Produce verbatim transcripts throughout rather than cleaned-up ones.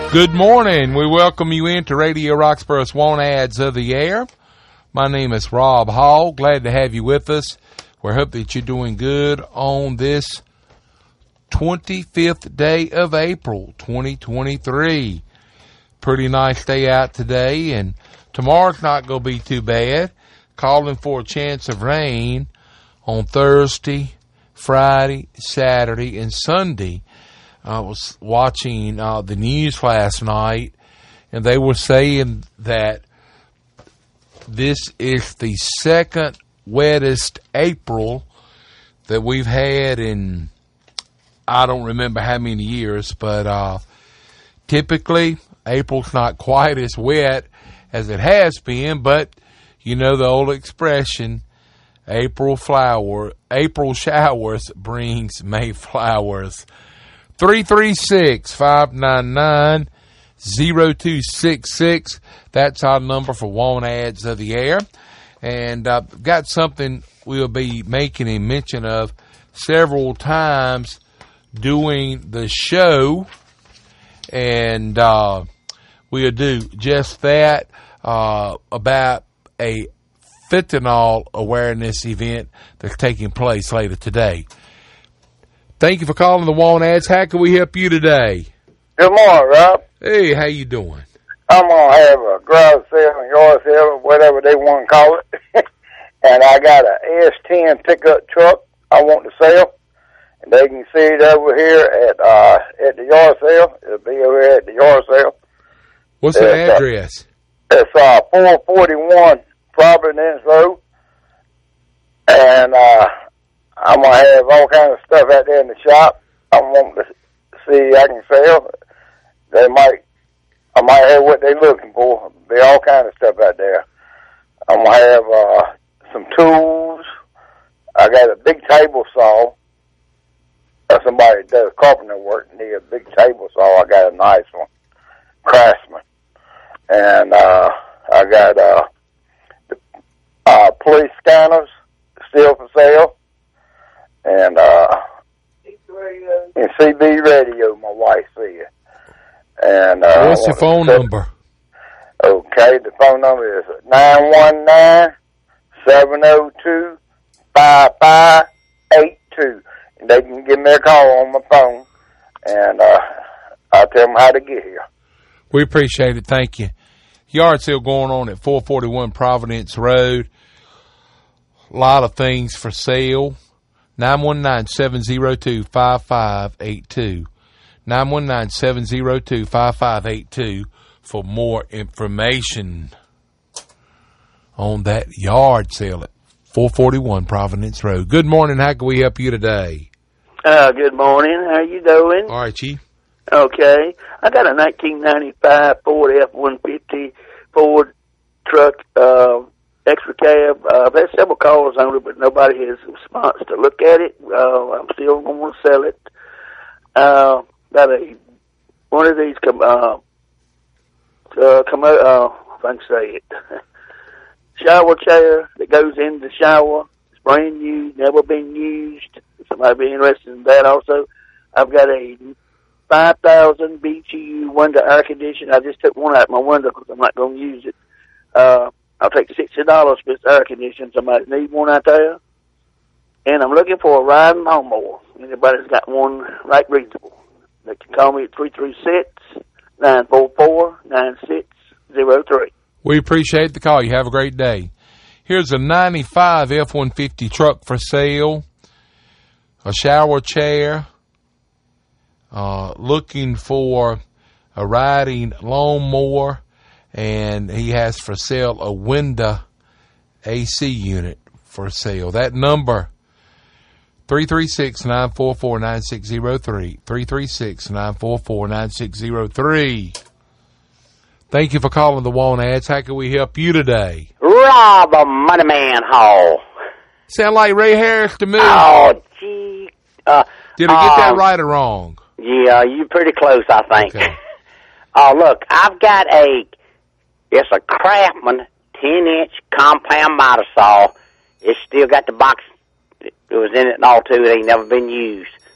Good morning. We welcome you into Radio Roxborough's Want Ads of the Air. My name is Rob Hall. Glad to have you with us. We hope that you're doing good on this twenty-fifth day of April, twenty twenty-three. Pretty nice day out today, and tomorrow's not going to be too bad. Calling for a chance of rain on Thursday, Friday, Saturday, and Sunday. I was watching uh, the news last night, and they were saying that this is the second wettest April that we've had in, I don't remember how many years, but uh, typically April's not quite as wet as it has been, but you know the old expression, April flower, April showers brings May flowers. three three six, five nine nine, zero two six six. That's our number for Want Ads of the Air. And I've uh, got something we'll be making a mention of several times during the show. And uh, we'll do just that uh, about a fentanyl awareness event that's taking place later today. Thank you for calling the Want Ads. How can we help you today? Good morning, Rob. Hey, how you doing? I'm going to have a garage sale and yard sale, or whatever they want to call it. And I got a S ten pickup truck I want to sell. And they can see it over here at uh, at the yard sale. It'll be over here at the yard sale. What's the it's, address? Uh, it's uh, four forty-one Providence Road. And uh, I'm going to have all kinds of stuff out there in the shop. I want to see I can sell. They might, I might have what they're looking for. Be all kinds of stuff out there. I'm going to have uh, some tools. I got a big table saw. Uh, somebody that does carpenter work need a big table saw. I got a nice one. Craftsman. And uh, I got uh, the uh, police scanners still for sale. And, uh, and C B radio, my wife said. And, uh, what's your phone say, number? Okay, the phone number is nine one nine, seven oh two, five five eight two. And they can give me a call on my phone, and, uh, I'll tell them how to get here. We appreciate it. Thank you. Yard sale going on at four forty-one Providence Road. A lot of things for sale. nine one nine, seven oh two, five five eight two. nine one nine, seven oh two, five five eight two for more information on that yard sale at four forty-one Providence Road. Good morning. How can we help you today? Uh, good morning. How you doing? All right, Chief. Okay. I got a nineteen ninety-five Ford F one fifty Ford truck, uh, extra cab. Uh, I've had several calls on it, but nobody has response to look at it. Uh, I'm still going to sell it. Uh, got a, one of these, com- uh, uh, com- uh, if I can say it, shower chair that goes in the shower. It's brand new, never been used. Somebody be interested in that also. I've got a five thousand B T U window air conditioner. I just took one out of my window because I'm not going to use it. Uh, I'll take sixty dollars for this air conditioner. Somebody need one out there. And I'm looking for a riding lawnmower. Anybody's got one right reasonable. They can call me at three three six, nine four four, nine six zero three. We appreciate the call. You have a great day. Here's a ninety-five F one fifty truck for sale. A shower chair. Uh, looking for a riding lawnmower. And he has for sale a window A C unit for sale. That number, three three six, nine four four, nine six zero three. three three six, nine four four, nine six zero three. Thank you for calling the Want Ads. How can we help you today? Rob a Money Man Hall. Sound like Ray Harris to me. Oh, gee. Uh, Did I get um, that right or wrong? Yeah, you're pretty close, I think. Okay. Oh, look, I've got a, it's a Craftsman ten-inch compound miter saw. It's still got the box. It was in it and all, too. It ain't never been used.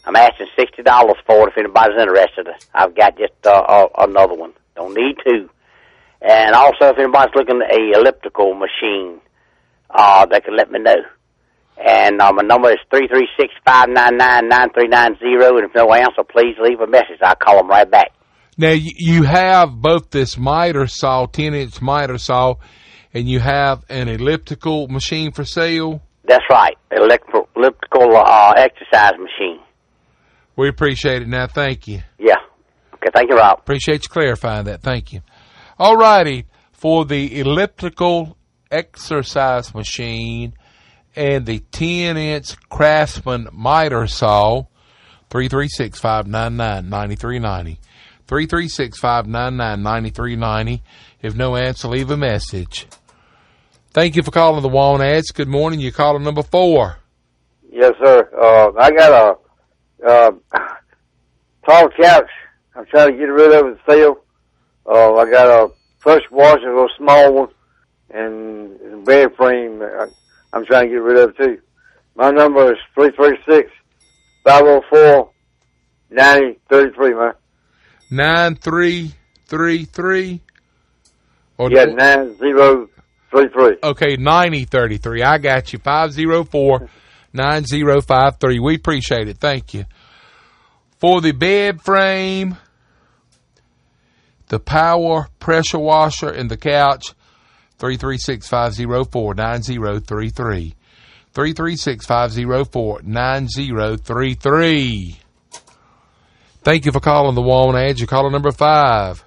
I'm asking sixty dollars for it if anybody's interested. I've got just uh, uh, another one. Don't need two. And also, if anybody's looking at a elliptical machine, uh, they can let me know. And uh, my number is three three six, five nine nine, nine three nine zero. And if no answer, please leave a message. I'll call them right back. Now, you have both this miter saw, ten-inch miter saw, and you have an elliptical machine for sale? That's right, elliptical, elliptical uh, exercise machine. We appreciate it now. Thank you. Yeah. Okay, thank you, Rob. Appreciate you clarifying that. Thank you. All righty. For the elliptical exercise machine and the ten-inch Craftsman miter saw, three three six, five nine nine, nine three nine zero. three three six, five nine nine, nine three nine zero. If no answer, leave a message. Thank you for calling the Want Ads. Good morning. You're calling number four. Yes, sir. Uh, I got a uh, tall couch. I'm trying to get rid of it sale. Uh, I got a push washer, a little small one, and a bed frame. I, I'm trying to get rid of too. My number is three three six, five oh four, nine oh three three, man. nine three three three? Or yeah, nine zero three three. Okay, ninety thirty-three. I got you. five oh four, nine oh five three. We appreciate it. Thank you. For the bed frame, the power pressure washer, and the couch, three three six, five oh four, nine oh three three. three three six, five oh four, nine oh three three. Thank you for calling the Want Ads. You're calling number five.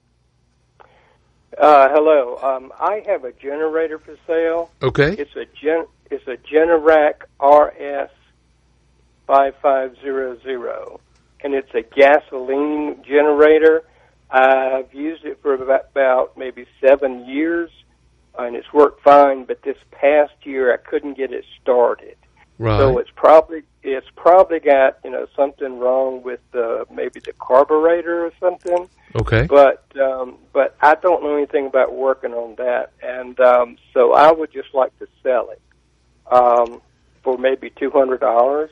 Uh, hello. Um, I have a generator for sale. Okay. It's a gen. It's a Generac R S five five zero zero, and it's a gasoline generator. I've used it for about, about maybe seven years, and it's worked fine. But this past year, I couldn't get it started. Right. So it's probably it's probably got you know something wrong with the maybe the carburetor or something. Okay. But um, but I don't know anything about working on that, and um, so I would just like to sell it um, for maybe two hundred dollars.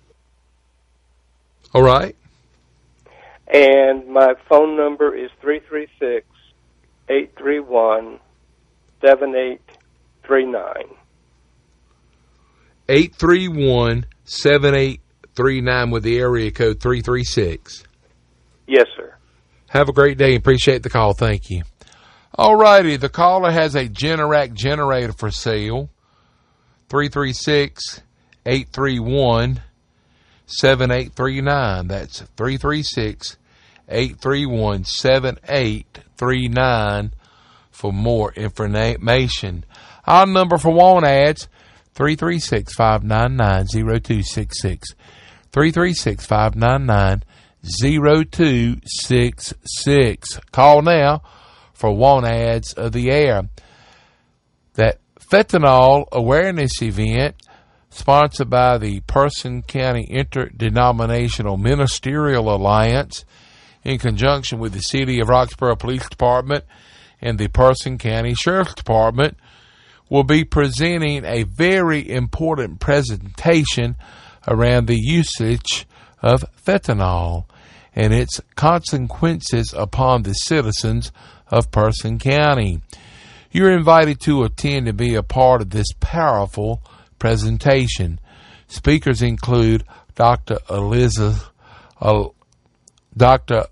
All right. And my phone number is three three six, eight three one, seven eight three nine. eight three one, seven eight three nine with the area code three three six. Yes, sir. Have a great day. Appreciate the call. Thank you. All righty. The caller has a Generac generator for sale. three three six, eight three one, seven eight three nine. That's three three six, eight three one, seven eight three nine for more information. Our number for Want Ads, three three six, five nine nine, zero two six six. three three six, five nine nine, zero two six six. Call now for Want Ads of the Air. That fentanyl awareness event, sponsored by the Person County Interdenominational Ministerial Alliance in conjunction with the City of Roxborough Police Department and the Person County Sheriff's Department, will be presenting a very important presentation around the usage of fentanyl and its consequences upon the citizens of Person County. You're invited to attend and be a part of this powerful presentation. Speakers include Doctor Eliza, uh, Doctor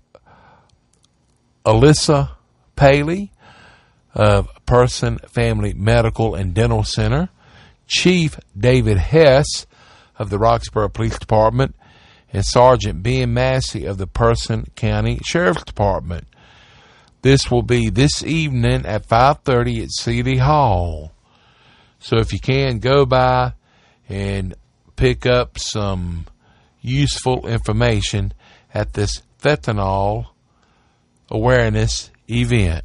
Alyssa Paley of Person Family Medical and Dental Center, Chief David Hess of the Roxborough Police Department, and Sergeant Ben Massey of the Person County Sheriff's Department. This will be this evening at five thirty at City Hall. So if you can, go by and pick up some useful information at this fentanyl awareness event.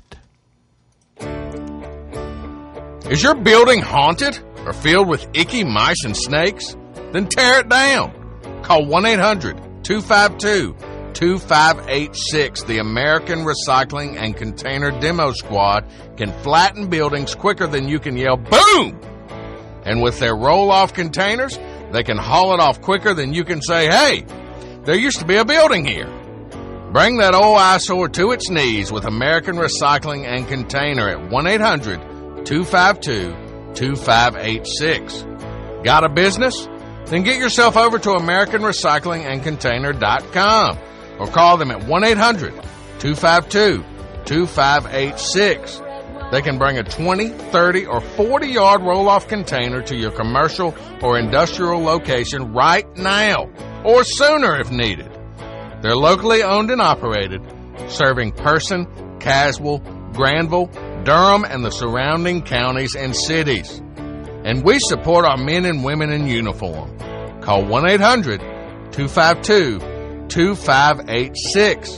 Is your building haunted or filled with icky mice and snakes? Then tear it down. Call one eight hundred, two five two, two five eight six. The American Recycling and Container Demo Squad can flatten buildings quicker than you can yell boom. And with their roll-off containers, they can haul it off quicker than you can say, hey, There used to be a building here. Bring that old eyesore to its knees with American Recycling and Container at one eight hundred two five two two five eight six. Got a business? Then get yourself over to American Recycling and Container dot com or call them at one eight hundred two five two two five eight six. They can bring a twenty, thirty, or forty-yard roll-off container to your commercial or industrial location right now, or sooner if needed. They're locally owned and operated, serving Person, Caswell, Granville, Durham, and the surrounding counties and cities. And we support our men and women in uniform. Call one eight hundred two five two two five eight six.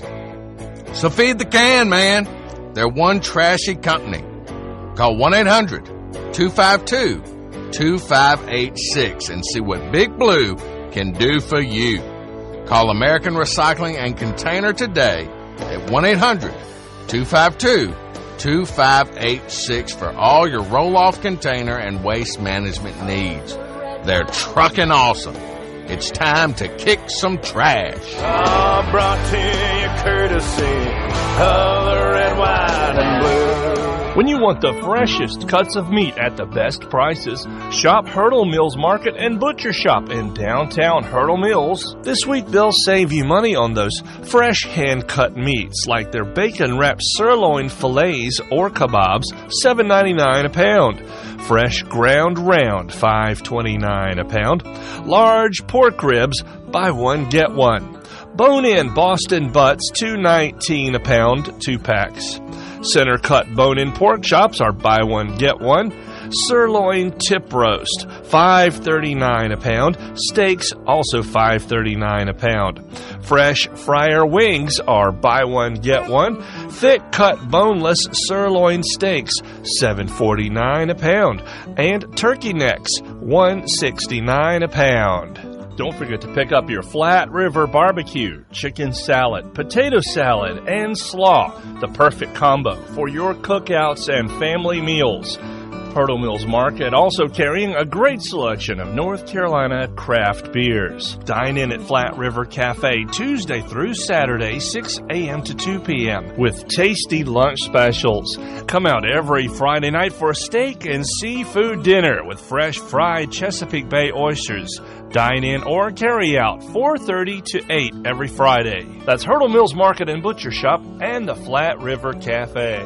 So feed the can, man. They're one trashy company. Call one eight hundred two five two two five eight six and see what Big Blue can do for you. Call American Recycling and Container today at one eight hundred two five two two five eight six for all your roll-off container and waste management needs. They're trucking awesome. It's time to kick some trash. Oh, brought to you courtesy of the red, white, and blue. When you want the freshest cuts of meat at the best prices, shop Hurdle Mills Market and Butcher Shop in downtown Hurdle Mills. This week they'll save you money on those fresh hand-cut meats like their bacon-wrapped sirloin fillets or kebabs, seven ninety-nine a pound. Fresh ground round, five twenty-nine a pound. Large pork ribs, buy one get one. Bone-in Boston butts, two nineteen a pound, two packs. Center cut bone-in pork chops are buy one get one. Sirloin tip roast, five thirty-nine a pound. Steaks also five thirty-nine a pound. Fresh fryer wings are buy one get one. Thick cut boneless sirloin steaks, seven forty-nine a pound, and turkey necks, one sixty-nine a pound. Don't forget to pick up your Flat River Barbecue, chicken salad, potato salad, and slaw, the perfect combo for your cookouts and family meals. Hurdle Mills Market also carrying a great selection of North Carolina craft beers. Dine in at Flat River Cafe Tuesday through Saturday, six a.m. to two p.m. with tasty lunch specials. Come out every Friday night for a steak and seafood dinner with fresh fried Chesapeake Bay oysters. Dine in or carry out four thirty to eight every Friday. That's Hurdle Mills Market and Butcher Shop and the Flat River Cafe.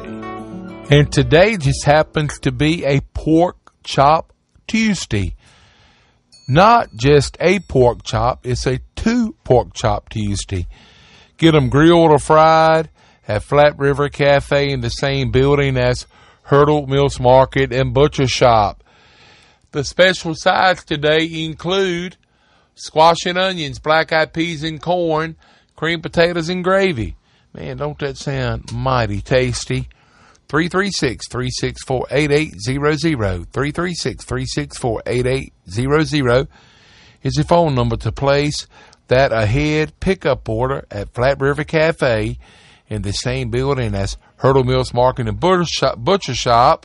And today just happens to be a Pork Chop Tuesday. Not just a pork chop, it's a two Pork Chop Tuesday. Get them grilled or fried at Flat River Cafe in the same building as Hurdle Mills Market and Butcher Shop. The special sides today include squash and onions, black-eyed peas and corn, cream potatoes and gravy. Man, don't that sound mighty tasty? three three six, three six four, eight eight zero zero. three three six, three six four, eight eight zero zero is the phone number to place that ahead pickup order at Flat River Cafe in the same building as Hurdle Mills Market and Butcher Shop, Butcher Shop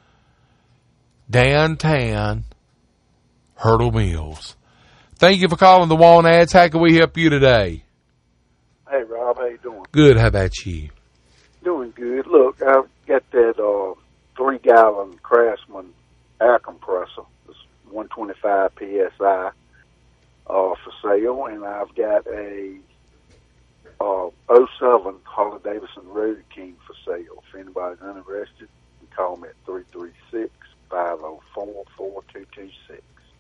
downtown Hurdle Mills. Thank you for calling the Want Ads. How can we help you today? Hey, Rob. How you doing? Good. How about you? Doing good. Look, I've got that uh, three-gallon Craftsman air compressor. It's one twenty-five P S I uh, for sale, and I've got a uh, oh seven Harley-Davidson Road King for sale. If anybody's interested, you can call me at three three six, five oh four, four two two six.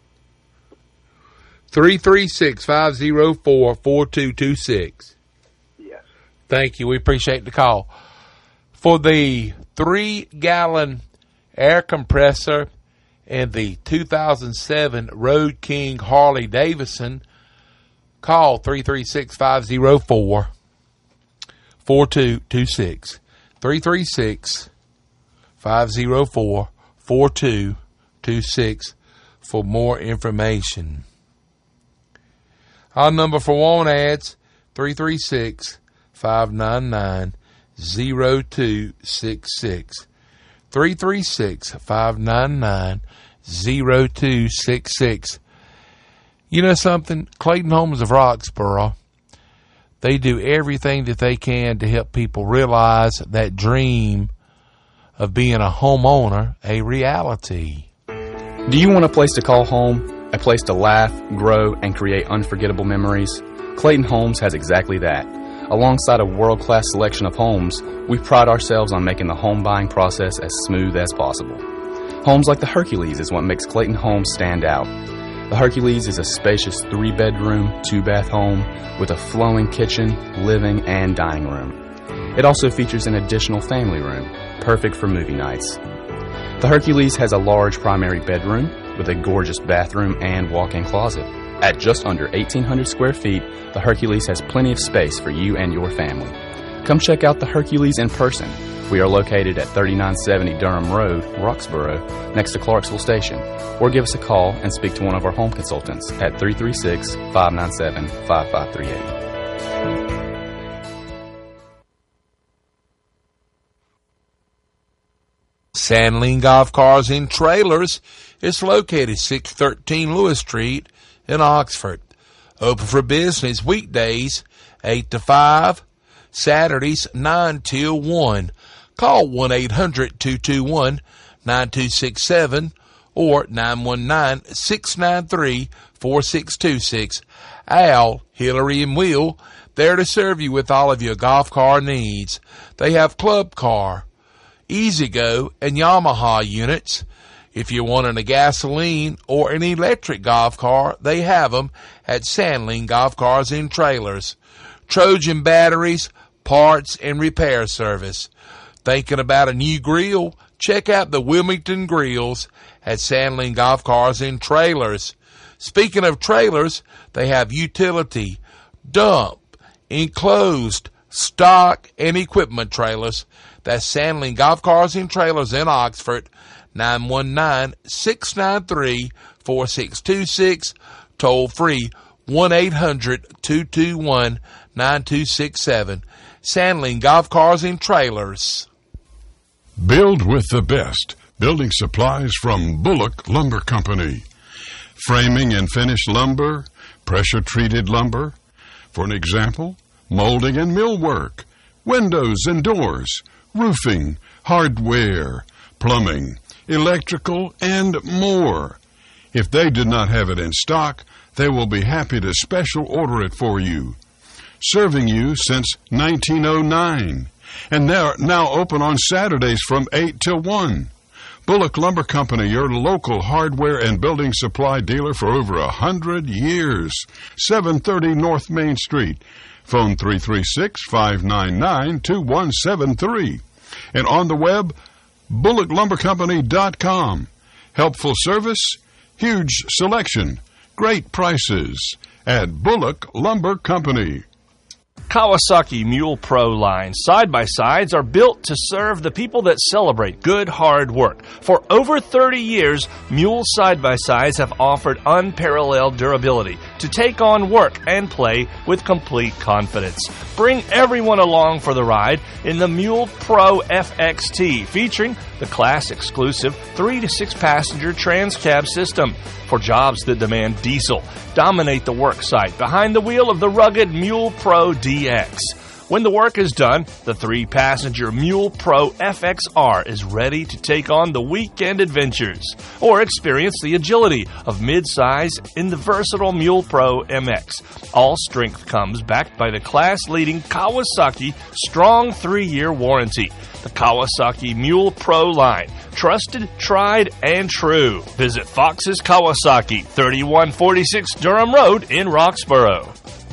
three three six, five oh four, four two two six. Yes. Thank you. We appreciate the call. For the three-gallon air compressor and the two thousand seven Road King Harley-Davidson, call three three six, five oh four, four two two six. three three six, five oh four, four two two six for more information. Our number for Want Ads, three three six, five nine nine, zero two six six. three three six, five nine nine, zero two six six. You know something? Clayton Homes of Roxborough They do everything that they can to help people realize that dream of being a homeowner a reality. Do you want a place to call home, a place to laugh, grow, and create unforgettable memories? Clayton Homes has exactly that. Alongside a world-class selection of homes, we pride ourselves on making the home buying process as smooth as possible. Homes like the Hercules is what makes Clayton Homes stand out. The Hercules is a spacious three-bedroom, two-bath home with a flowing kitchen, living, and dining room. It also features an additional family room, perfect for movie nights. The Hercules has a large primary bedroom with a gorgeous bathroom and walk-in closet. At just under eighteen hundred square feet, the Hercules has plenty of space for you and your family. Come check out the Hercules in person. We are located at thirty-nine seventy Durham Road, Roxborough, next to Clarksville Station. Or give us a call and speak to one of our home consultants at three three six, five nine seven, five five three eight. Sandling Golf Cars and Trailers is located six thirteen Lewis Street in Oxford. Open for business weekdays eight to five, Saturdays nine till one. Call one eight hundred, two two one, nine two six seven or nine one nine, six nine three, four six two six. Al, Hillary, and Will, there to serve you with all of your golf car needs. They have Club Car, E-Z-Go, and Yamaha units. If you're wanting a gasoline or an electric golf car, they have them at Sandling Golf Cars and Trailers. Trojan batteries, parts, and repair service. Thinking about a new grill? Check out the Wilmington Grills at Sandling Golf Cars and Trailers. Speaking of trailers, they have utility, dump, enclosed, stock, and equipment trailers. That's Sandling Golf Cars and Trailers in Oxford, nine one nine, six nine three, four six two six, toll free one eight hundred, two two one, nine two six seven. Sandling Golf Cars and Trailers. Build with the best building supplies from Bullock Lumber Company. Framing and finished lumber, pressure-treated lumber. For an example, molding and millwork, windows and doors, roofing, hardware, plumbing, electrical, and more. If they did not have it in stock, they will be happy to special order it for you. Serving you since nineteen oh nine, and they're now open on Saturdays from eight till one. Bullock Lumber Company, your local hardware and building supply dealer for over a hundred years. seven thirty North Main Street. Phone three three six, five nine nine, two one seven three. And on the web, bullock lumber company dot com. Helpful service, huge selection, great prices at Bullock Lumber Company. Kawasaki Mule Pro line side-by-sides are built to serve the people that celebrate good hard work. For over thirty years, Mule side-by-sides have offered unparalleled durability to take on work and play with complete confidence. Bring everyone along for the ride in the Mule Pro F X T, featuring the class-exclusive three to six passenger trans-cab system. For jobs that demand diesel, dominate the work site behind the wheel of the rugged Mule Pro D X. When the work is done, the three-passenger Mule Pro F X R is ready to take on the weekend adventures, or experience the agility of midsize in the versatile Mule Pro M X. All strength comes backed by the class-leading Kawasaki strong three-year warranty. The Kawasaki Mule Pro line, trusted, tried, and true. Visit Fox's Kawasaki, thirty-one forty-six Durham Road in Roxborough.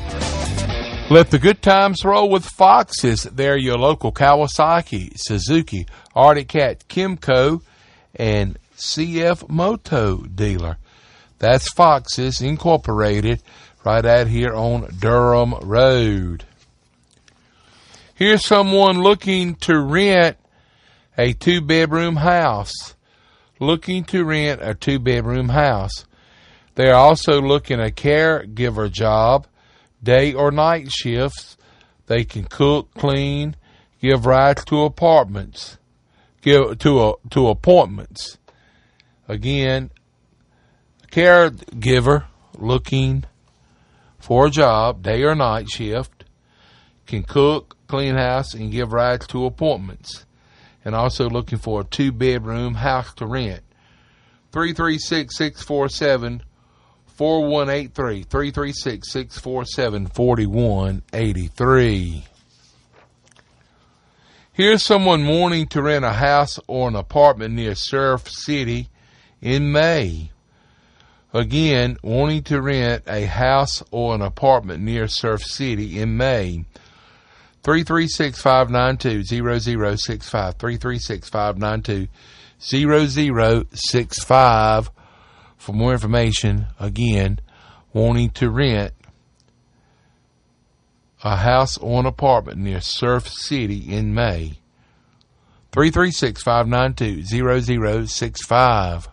Let the good times roll with Fox's. They're your local Kawasaki, Suzuki, Arctic Cat, Kimco, and C F Moto dealer. That's Fox's Incorporated right out here on Durham Road. Here's someone looking to rent a two-bedroom house. Looking to rent a two-bedroom house. They're also looking a caregiver job. Day or night shifts. They can cook, clean, give rides to apartments, give to a, to appointments. Again, caregiver looking for a job, day or night shift. can cook, clean house, and give rides to appointments. And also looking for a two-bedroom house to rent. three three six, six four seven, four one eight three. three three six, six four seven, four one eight three. Here's someone wanting to rent a house or an apartment near Surf City in May. Again, wanting to rent a house or an apartment near Surf City in May. three three six, five nine two, zero zero six five. three three six, five nine two, zero zero six five. For more information, again, wanting to rent a house or an apartment near Surf City in May. three three six, five nine two, zero zero six five.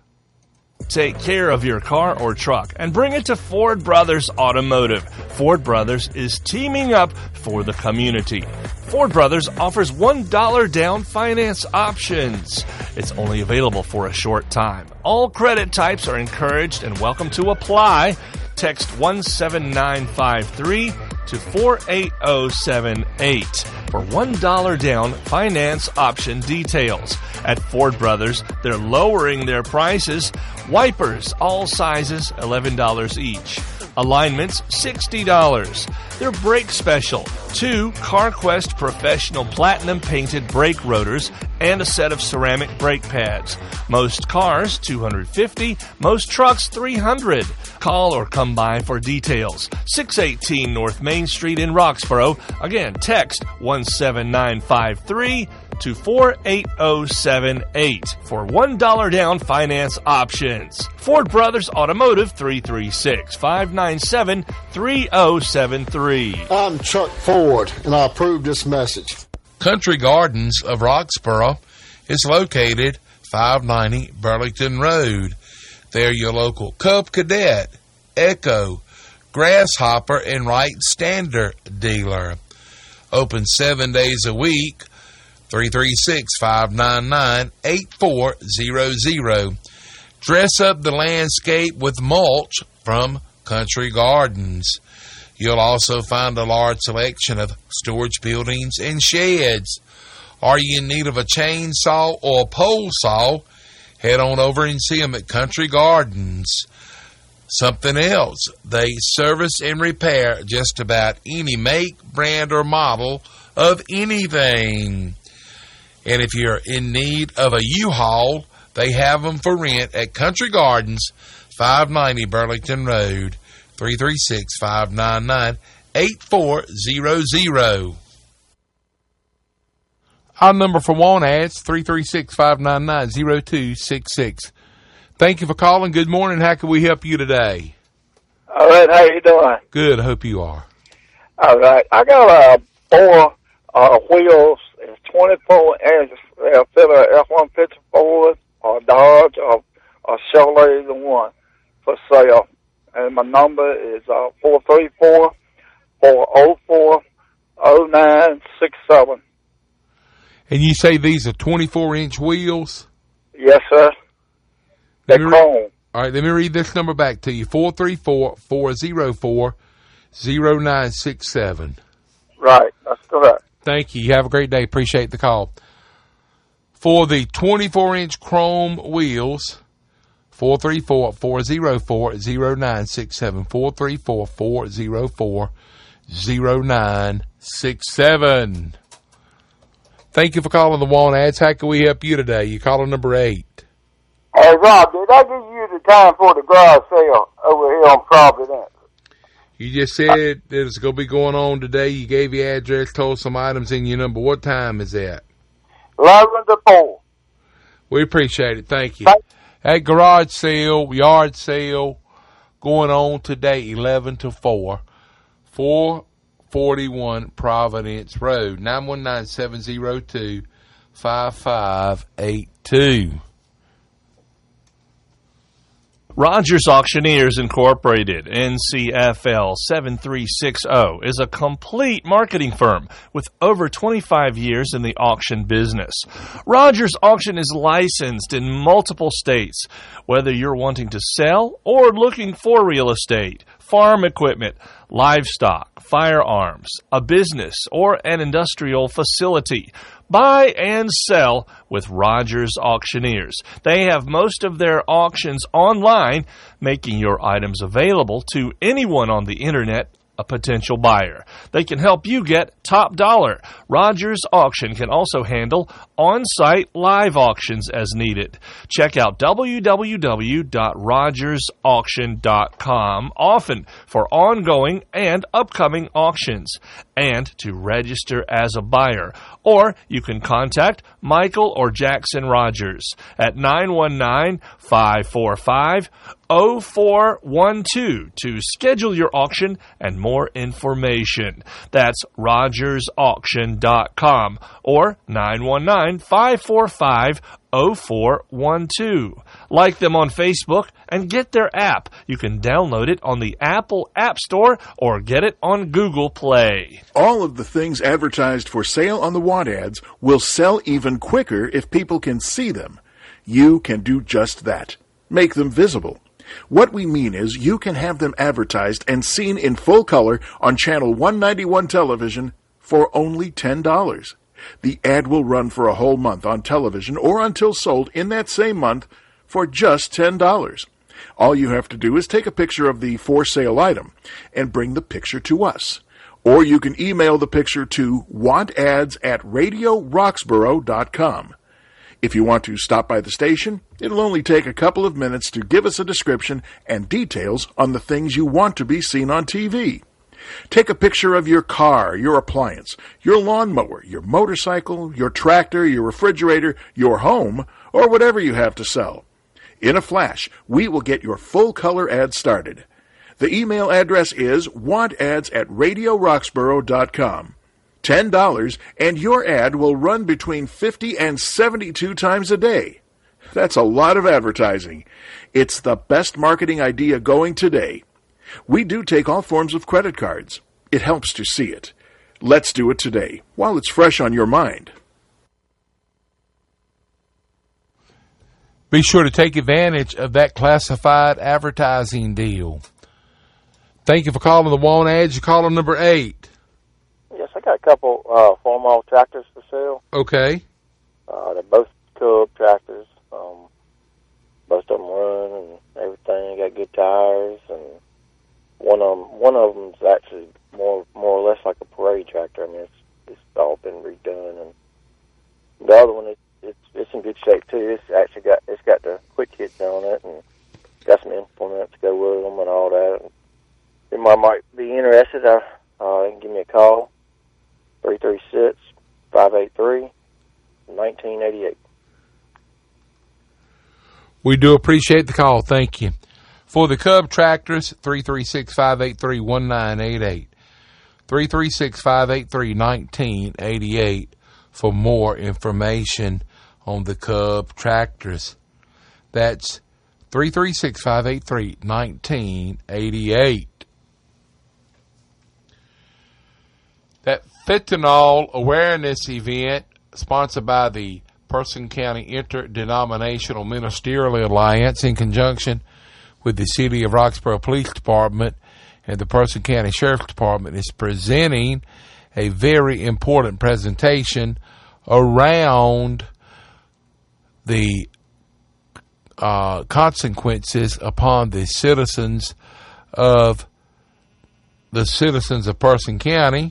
Take care of your car or truck and bring it to Ford Brothers Automotive. Ford Brothers is teaming up for the community. Ford Brothers offers one dollar down finance options. It's only available for a short time. All credit types are encouraged and welcome to apply. Text one seven nine five three to four eight zero seven eight for one dollar down finance option details. At Ford Brothers, they're lowering their prices. Wipers, all sizes, eleven dollars each. Alignments, sixty dollars. Their brake special, two CarQuest Professional Platinum painted brake rotors and a set of ceramic brake pads. Most cars, two hundred fifty dollars. Most trucks, three hundred dollars. Call or come by for details. six eighteen North Main Street in Roxborough. Again, text one seven nine five three to four eight zero seven eight for one dollar down finance options. Ford Brothers Automotive, three three six, five nine seven, three zero seven three. I'm Chuck Ford, and I approve this message. Country Gardens of Roxborough is located five ninety Burlington Road. They're your local Cub Cadet, Echo, Grasshopper, and Wright Standard dealer. Open seven days a week. three three six, five nine nine, eight four zero zero. Dress up the landscape with mulch from Country Gardens. You'll also find a large selection of storage buildings and sheds. Are you in need of a chainsaw or a pole saw? Head on over and see them at Country Gardens. Something else, they service and repair just about any make, brand, or model of anything. And if you're in need of a U-Haul, they have them for rent at Country Gardens, five ninety Burlington Road, three three six, five nine nine, eight four zero zero. Our number for want ads, three three six, five nine nine, zero two six six. Thank you for calling. Good morning. How can we help you today? All right, how you doing? Good. I hope you are. All right, I got uh, four uh, wheels. It's twenty-four inch. They'll fit a F one fifty-four or Dodge or, or Chevrolet, either one, for sale. And my number is uh, four three four, four oh four, oh nine six seven. And you say these are twenty-four inch wheels? Yes, sir. They're chrome. All right, let me read this number back to you. four three four, four oh four, oh nine six seven. Right, that's correct. Thank you. You have a great day. Appreciate the call. For the twenty-four inch chrome wheels, four three four, four oh four, oh nine six seven. four three four, four oh four, oh nine six seven. Thank you for calling the Want Ads. How can we help you today? You calling number eight. Hey, Rob, did I give you the time for the garage sale over here on Providence? You just said that it's going to be going on today. You gave your address, told some items in your number. What time is that? eleven to four. We appreciate it. Thank you. At garage sale, yard sale, going on today, eleven to four, four forty-one Providence Road, nine one nine, seven oh two, five five eight two. Rogers Auctioneers Incorporated, N C F L seven three six zero, is a complete marketing firm with over twenty-five years in the auction business. Rogers Auction is licensed in multiple states. Whether you're wanting to sell or looking for real estate, farm equipment, livestock, firearms, a business, or an industrial facility, buy and sell with Rogers Auctioneers. They have most of their auctions online, making your items available to anyone on the internet a potential buyer. They can help you get top dollar. Rogers Auction can also handle on-site live auctions as needed. Check out w w w dot rogers auction dot com often for ongoing and upcoming auctions and to register as a buyer. Or you can contact Michael or Jackson Rogers at nine one nine, five four five, zero four one two to schedule your auction and more information. That's rogers auction dot com or nine one nine, five four five, zero four one two. Like them on Facebook and get their app. You can download it on the Apple App Store or get it on Google Play. All of the things advertised for sale on the want ads will sell even quicker if people can see them. You can do just that. Make them visible. What we mean is you can have them advertised and seen in full color on Channel one ninety-one television for only ten dollars. The ad will run for a whole month on television or until sold in that same month for just ten dollars. All you have to do is take a picture of the for sale item and bring the picture to us. Or you can email the picture to wantads at radio roxborough dot com. If you want to stop by the station, it'll only take a couple of minutes to give us a description and details on the things you want to be seen on T V. Take a picture of your car, your appliance, your lawnmower, your motorcycle, your tractor, your refrigerator, your home, or whatever you have to sell. In a flash, we will get your full-color ad started. The email address is wantads at radio roxborough dot com. ten dollars, and your ad will run between fifty and seventy-two times a day. That's a lot of advertising. It's the best marketing idea going today. We do take all forms of credit cards. It helps to see it. Let's do it today, while it's fresh on your mind. Be sure to take advantage of that classified advertising deal. Thank you for calling the Want Ads. You're calling number eight. Yes, I got a couple uh, four-mile tractors for sale. Okay. Uh, they're both Cub tractors. Um, most of them run and everything. Got good tires, and one of them, one of them's actually more more or less like a parade tractor. I mean, it's it's all been redone, and the other one, it, it's it's in good shape too. It's actually got it's got the quick hits on it, and got some implements to go with them and all that. And if I might be interested, uh, uh, they can give me a call. three three six, five eight three, one nine eight eight. We do appreciate the call. Thank you. For the Cub tractors, three three six, five eight three, one nine eight eight. three three six, five eight three, one nine eight eight for more information on the Cub tractors. That's three three six, five eight three, one nine eight eight. That fentanyl awareness event sponsored by the Person County Interdenominational Ministerial Alliance in conjunction with the City of Roxborough Police Department and the Person County Sheriff's Department is presenting a very important presentation around the uh, consequences upon the citizens of the citizens of Person County,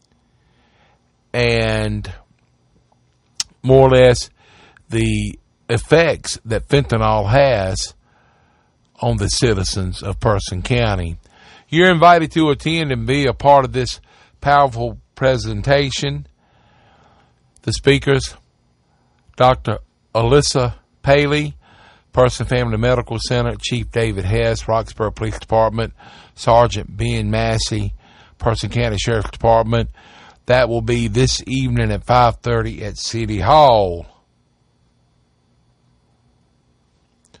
and more or less the effects that fentanyl has on the citizens of Person County. You're invited to attend and be a part of this powerful presentation. The speakers, Doctor Alyssa Paley, Person Family Medical Center, Chief David Hess, Roxborough Police Department, Sergeant Ben Massey, Person County Sheriff's Department. That will be this evening at five thirty at City Hall.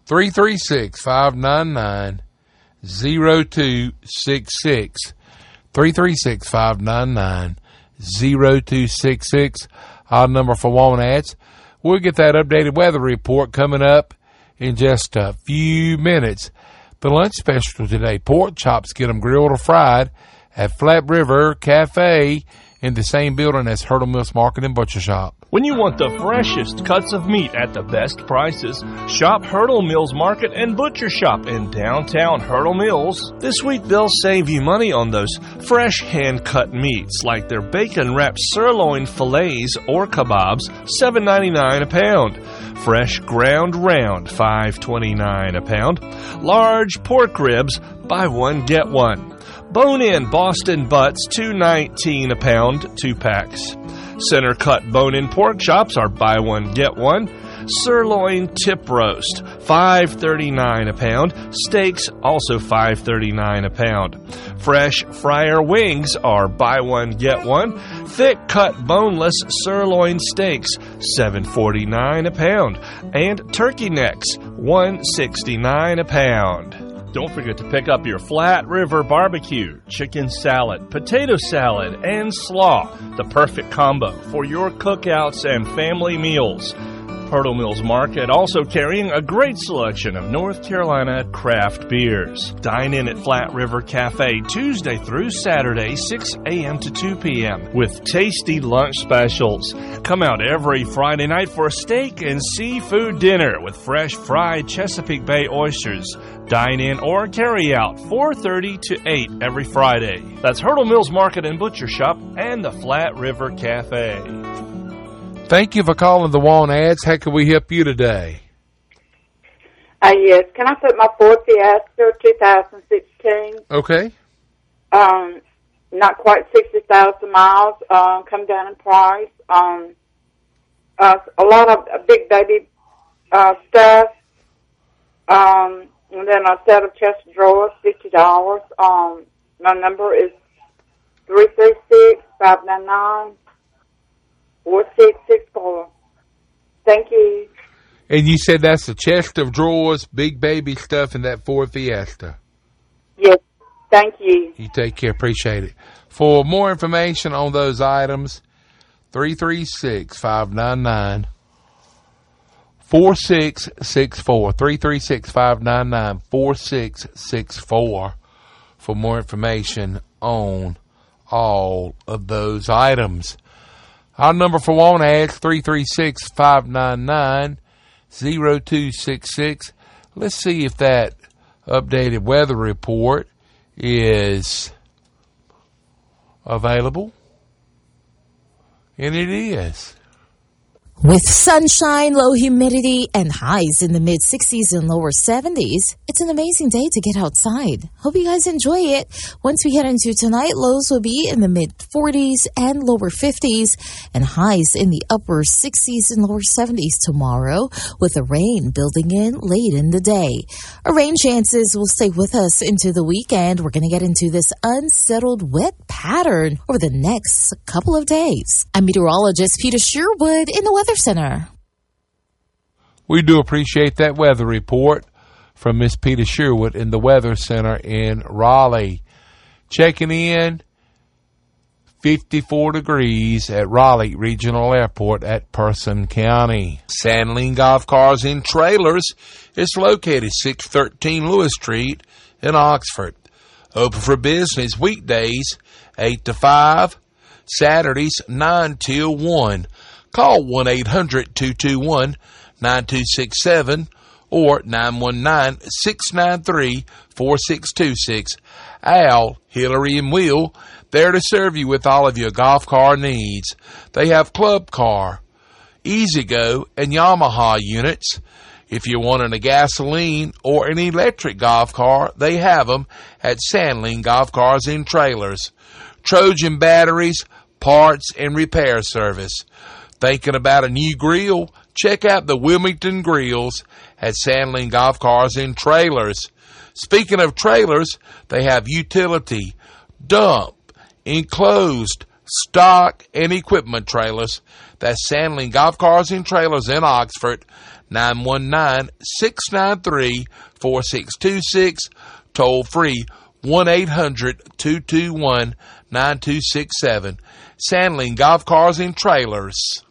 three three six, five nine nine, zero two six six. three three six, five nine nine, zero two six six. Our number for want ads. We'll get that updated weather report coming up in just a few minutes. The lunch special today, pork chops, get them grilled or fried at Flat River Cafe in the same building as Hurdle Mills Market and Butcher Shop. When you want the freshest cuts of meat at the best prices, shop Hurdle Mills Market and Butcher Shop in downtown Hurdle Mills. This week they'll save you money on those fresh hand-cut meats like their bacon-wrapped sirloin fillets or kebabs, seven ninety-nine a pound. Fresh ground round, five twenty-nine a pound. Large pork ribs, buy one get one. Bone-in Boston butts, two nineteen a pound, two packs. Center cut bone-in pork chops are buy one get one. Sirloin tip roast, five thirty-nine a pound. Steaks also five thirty-nine a pound. Fresh fryer wings are buy one get one. Thick cut boneless sirloin steaks, seven forty-nine a pound. And turkey necks, one sixty-nine a pound. Don't forget to pick up your Flat River Barbecue, chicken salad, potato salad, and slaw, the perfect combo for your cookouts and family meals. Hurdle Mills Market also carrying a great selection of North Carolina craft beers. Dine in at Flat River Cafe Tuesday through Saturday, six a.m. to two p.m. with tasty lunch specials. Come out every Friday night for a steak and seafood dinner with fresh fried Chesapeake Bay oysters. Dine in or carry out four thirty to eight every Friday. That's Hurdle Mills Market and Butcher Shop and the Flat River Cafe. Thank you for calling the Want Ads. How can we help you today? Uh, yes. Can I put my Ford Fiesta twenty sixteen? Okay. Um, not quite sixty thousand miles. Um, come down in price. Um, uh, a lot of uh, big baby uh, stuff. Um, and then a set of chest of drawers, fifty dollars. Um, my number is three three six, five nine nine, four six six four. Thank you. And you said that's a chest of drawers, big baby stuff in that Ford Fiesta. Yes. Thank you. You take care. Appreciate it. For more information on those items, three three six, five nine nine, four six six four. three three six, five nine nine, four six six four for more information on all of those items. Our number for Want Ads, three three six, five nine nine, zero two six six. Let's see if that updated weather report is available. And it is. With sunshine, low humidity, and highs in the mid-sixties and lower seventies, it's an amazing day to get outside. Hope you guys enjoy it. Once we head into tonight, lows will be in the mid-forties and lower fifties, and highs in the upper sixties and lower seventies tomorrow, with the rain building in late in the day. Our rain chances will stay with us into the weekend. We're going to get into this unsettled wet pattern over the next couple of days. I'm meteorologist Peter Sherwood in the Weather Center. We do appreciate that weather report from Miss Peter Sherwood in the Weather Center in Raleigh. Checking in, fifty-four degrees at Raleigh Regional Airport at Person County. Sandling Golf Cars and Trailers is located six thirteen Lewis Street in Oxford. Open for business weekdays eight to five, Saturdays nine till one. Call one eight hundred, two two one, nine two six seven or nine one nine, six nine three, four six two six. Al, Hillary, and Will, there to serve you with all of your golf car needs. They have Club Car, E-Z-Go, and Yamaha units. If you're wanting a gasoline or an electric golf car, they have them at Sandling Golf Cars and Trailers. Trojan batteries, parts, and repair service. Thinking about a new grill? Check out the Wilmington Grills at Sandling Golf Cars and Trailers. Speaking of trailers, they have utility, dump, enclosed, stock and equipment trailers. That's Sandling Golf Cars and Trailers in Oxford, nine one nine, six nine three, four six two six, toll free one eight hundred, two two one, nine two six seven. Sandling Golf Cars and Trailers.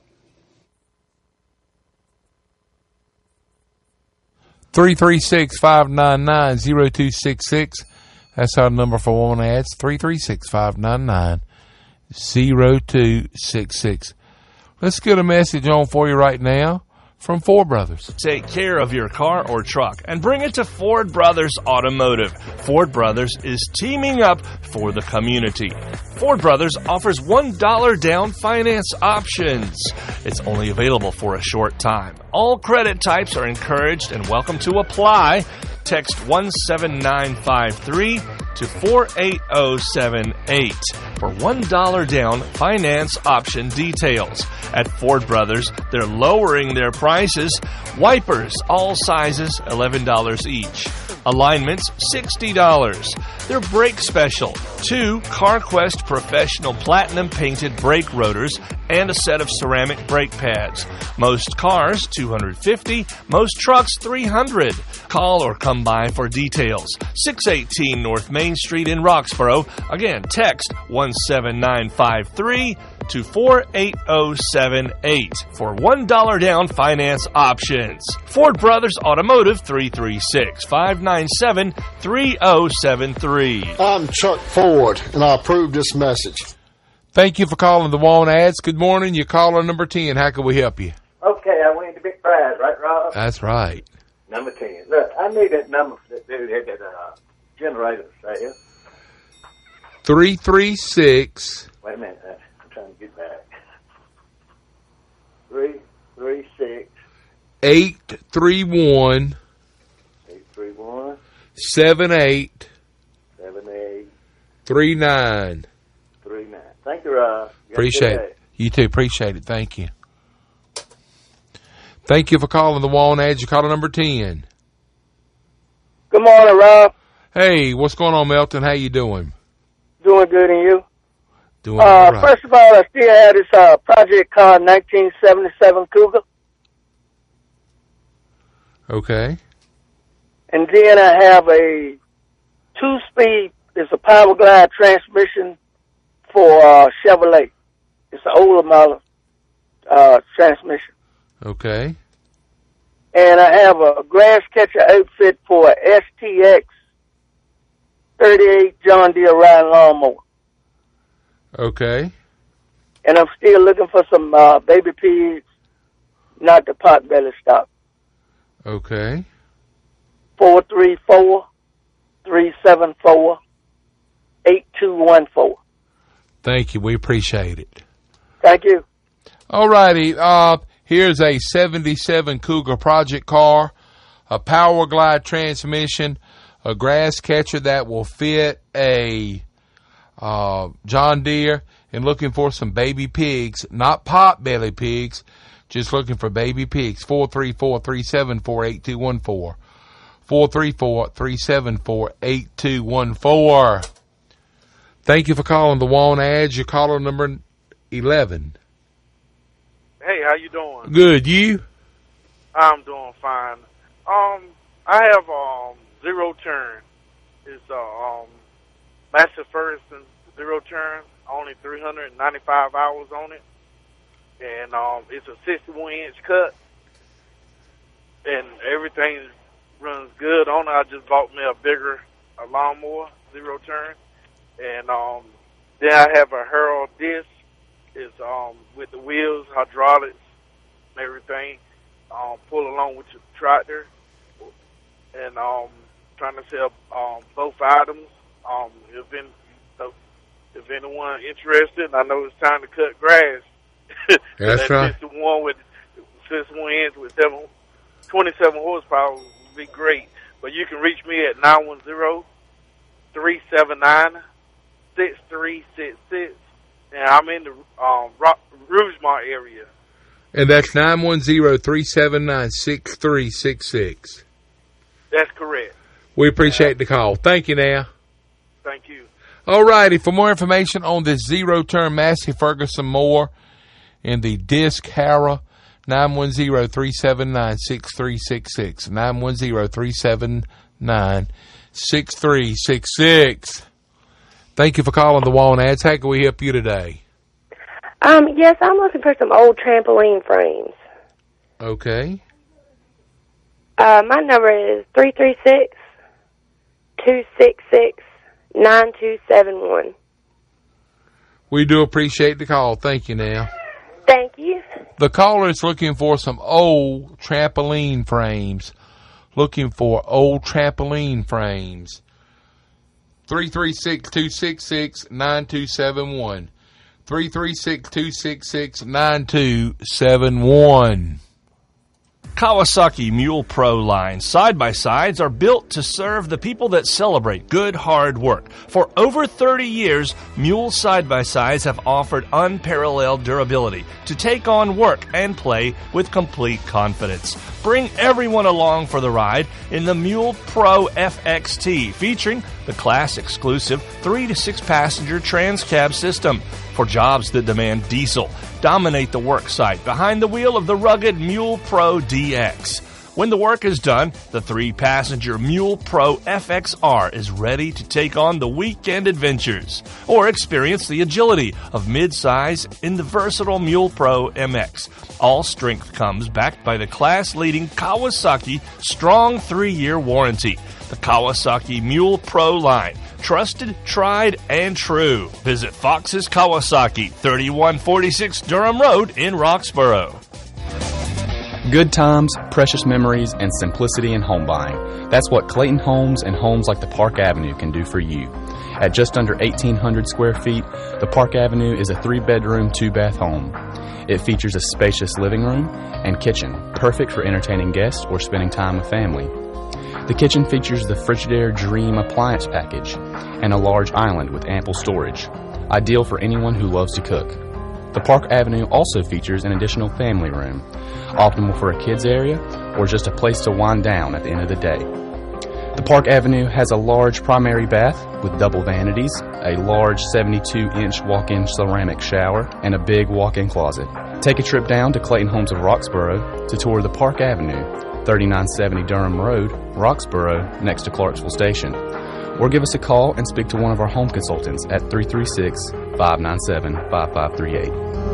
three three six, five nine nine, zero two six six. That's our number for one ads, three three six, five nine nine, zero two six six. Let's get a message on for you right now from Ford Brothers. Take care of your car or truck and bring it to Ford Brothers Automotive. Ford Brothers is teaming up for the community. Ford Brothers offers one dollar down finance options. It's only available for a short time. All credit types are encouraged and welcome to apply. Text one seven nine five three to four eight zero seven eight for one dollar down finance option details. At Ford Brothers, they're lowering their prices. Wipers, all sizes, eleven dollars each. Alignments, sixty dollars. Their brake special, two CarQuest Professional Platinum painted brake rotors and a set of ceramic brake pads. Most cars, two hundred fifty dollars. Most trucks, three hundred dollars. Call or come by for details. six eighteen North Main Street in Roxborough. Again, text one seven nine five three to four eight zero seven eight for one dollar down finance options. Ford Brothers Automotive, three three six, five nine seven, three zero seven three. I'm Chuck Ford, and I approve this message. Thank you for calling the Want Ads. Good morning. You're caller number ten. How can we help you? Okay, I went to Big Prize, right, Rob? That's right. Number ten. Look, I need that number for that dude had that uh, generator sale. three three six. Wait a minute. Uh, I'm trying to get back. three three six. eight three one. eight three one. seven eight. seven eight. three nine. three nine. Thank you, Rob. You Appreciate it. You too. Appreciate it. Thank you. Thank you for calling the Want Ads. You're caller number ten. Good morning, Rob. Hey, what's going on, Melton? How you doing? Doing good, and you? Doing uh, all right. First of all, I still have this uh, Project Car nineteen seventy-seven Cougar. Okay. And then I have a two-speed, it's a Power Glide transmission for uh, Chevrolet. It's an older model uh, transmission. Okay. And I have a grass catcher outfit for a S T X thirty-eight John Deere riding lawnmower. Okay. And I'm still looking for some uh, baby pigs, not the potbelly stock. Okay. four three four, three seven four, eight two one four. Thank you. We appreciate it. Thank you. All righty. Uh, here's a seventy-seven Cougar project car, a Power Glide transmission, a grass catcher that will fit a uh, John Deere, and looking for some baby pigs, not pot-belly pigs, just looking for baby pigs. four three four, three seven four, eight two one four. four three four, three seven four, eight two one four. Thank you for calling the Want Ads. Your caller number eleven. Hey, how you doing? Good. You? I'm doing fine. Um, I have um zero turn. It's uh, um Master Ferguson zero turn. Only three hundred ninety-five hours on it, and um, it's a sixty-one inch cut, and everything runs good on it. I just bought me a bigger a lawnmower, zero turn, and um, then I have a Herald disc. It's um with the wheels, hydraulics, and everything. Um, pull along with your tractor, and um, trying to sell um both items. Um, if in, if anyone interested, I know it's time to cut grass. That's that right. sixty-one with sixty-one inch with seven, twenty-seven horsepower would be great. But you can reach me at nine one zero, three seven nine, six three six six, and I'm in the um, Rock, Rougemont area. And that's nine one zero, three seven nine, six three six six. That's correct. We appreciate the call. Thank you now. Thank you. All righty. For more information on this zero-turn Massey Ferguson mower in the disc Harrow, nine one zero, three seven nine, six three six six. nine one zero, three seven nine, six three six six. Thank you for calling the Wallen Ads. How can we help you today? Um, yes, I'm looking for some old trampoline frames. Okay. Uh, my number is three three six, two six six, nine two seven one. We do appreciate the call. Thank you now. Thank you. The caller is looking for some old trampoline frames. Looking for old trampoline frames. three three six, two six six, nine two seven one. three three six, two six six, nine two seven one. Kawasaki Mule Pro line side-by-sides are built to serve the people that celebrate good, hard work. For over thirty years, Mule side-by-sides have offered unparalleled durability to take on work and play with complete confidence. Bring everyone along for the ride in the Mule Pro F X T, featuring the class-exclusive three to six passenger trans-cab system. For jobs that demand diesel, dominate the work site behind the wheel of the rugged Mule Pro D X. When the work is done, the three-passenger Mule Pro F X R is ready to take on the weekend adventures, or experience the agility of mid-size in the versatile Mule Pro M X. All strength comes backed by the class-leading Kawasaki strong three-year warranty. The Kawasaki Mule Pro line. Trusted, tried, and true. Visit Fox's Kawasaki, thirty-one forty-six Durham Road in Roxborough. Good times, precious memories, and simplicity in home buying. That's what Clayton Homes and homes like the Park Avenue can do for you. At just under eighteen hundred square feet, the Park Avenue is a three-bedroom, two-bath home. It features a spacious living room and kitchen, perfect for entertaining guests or spending time with family. The kitchen features the Frigidaire Dream appliance package and a large island with ample storage, ideal for anyone who loves to cook. The Park Avenue also features an additional family room, optimal for a kids area or just a place to wind down at the end of the day. The Park Avenue has a large primary bath with double vanities, a large seventy-two inch walk-in ceramic shower, and a big walk-in closet. Take a trip down to Clayton Homes of Roxborough to tour the Park Avenue, thirty-nine seventy Durham Road, Roxborough, next to Clarksville Station. Or give us a call and speak to one of our home consultants at three three six, five nine seven, five five three eight.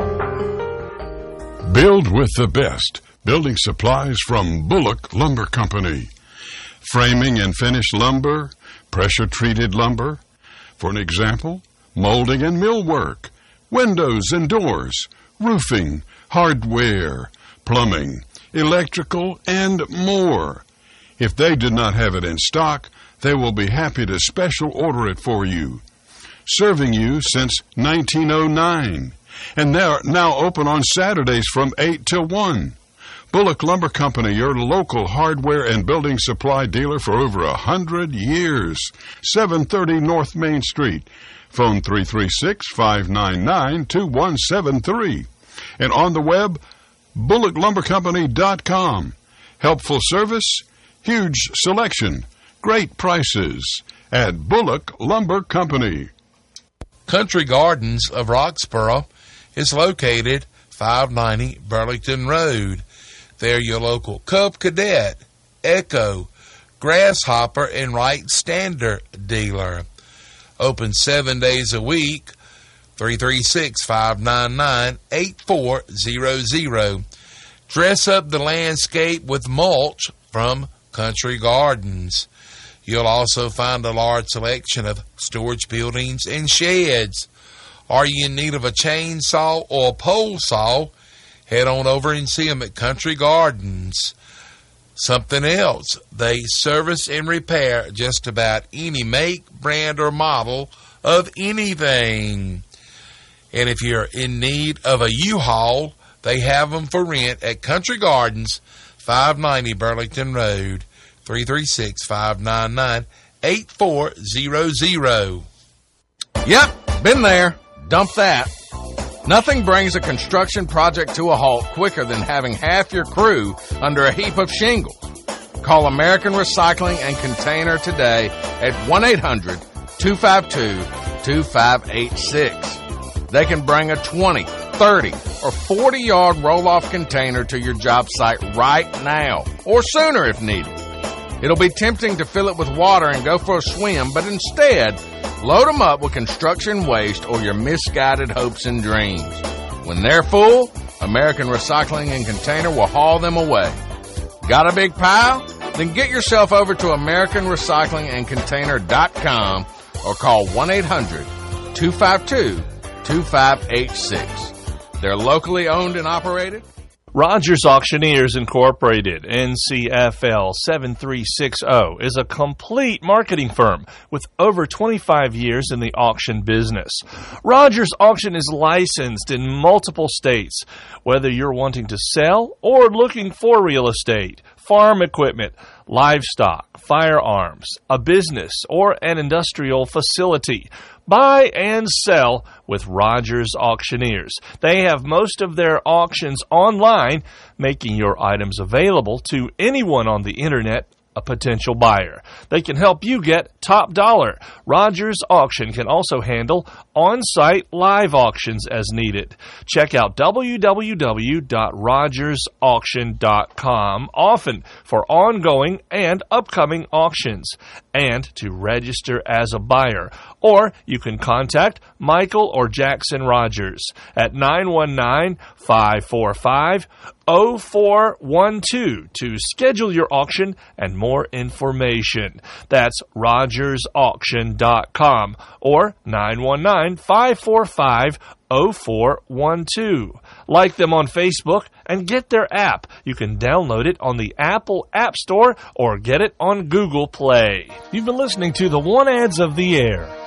Build with the best. Building supplies from Bullock Lumber Company. Framing and finished lumber, pressure-treated lumber. For an example, molding and millwork, windows and doors, roofing, hardware, plumbing, electrical, and more. If they did not have it in stock, they will be happy to special order it for you. Serving you since nineteen oh nine, and they're now open on Saturdays from eight till one. Bullock Lumber Company, your local hardware and building supply dealer for over a hundred years. seven thirty North Main Street. Phone three three six, five nine nine, two one seven three. And on the web, bullock lumber company dot com. Helpful service, huge selection, great prices at Bullock Lumber Company. Country Gardens of Roxborough is located five ninety Burlington Road. They're your local Cub Cadet, Echo, Grasshopper, and Wright Standard dealer. Open seven days a week. three three six, five nine nine, eight four zero zero. Dress up the landscape with mulch from Country Gardens. You'll also find a large selection of storage buildings and sheds. Are you in need of a chainsaw or a pole saw? Head on over and see them at Country Gardens. Something else, they service and repair just about any make, brand, or model of anything. And if you're in need of a U-Haul, they have them for rent at Country Gardens, five ninety Burlington Road, three three six, five nine nine, eight four zero zero. Yep, been there. Dump that. Nothing brings a construction project to a halt quicker than having half your crew under a heap of shingles. Call American Recycling and Container today at one eight hundred, two five two, two five eight six. They can bring a twenty, thirty, or forty-yard roll-off container to your job site right now, or sooner if needed. It'll be tempting to fill it with water and go for a swim, but instead, load them up with construction waste or your misguided hopes and dreams. When they're full, American Recycling and Container will haul them away. Got a big pile? Then get yourself over to American Recycling and Container dot com or call one eight hundred two five two two five eight six. They're locally owned and operated. Rogers Auctioneers Incorporated, N C F L seven three six zero, is a complete marketing firm with over twenty-five years in the auction business. Rogers Auction is licensed in multiple states. Whether you're wanting to sell or looking for real estate, farm equipment, livestock, firearms, a business, or an industrial facility, buy and sell with Rogers Auctioneers. They have most of their auctions online, making your items available to anyone on the internet a potential buyer. They can help you get top dollar. Rogers Auction can also handle on-site live auctions as needed. Check out w w w dot rogers auction dot com often for ongoing and upcoming auctions and to register as a buyer. Or you can contact Michael or Jackson Rogers at nine one nine, five four five, zero four one two to schedule your auction and more information. That's rogers auction dot com or nine one nine, five four five, zero four one two. Like them on Facebook and get their app. You can download it on the Apple App Store or get it on Google Play. You've been listening to the One Ads of the Air.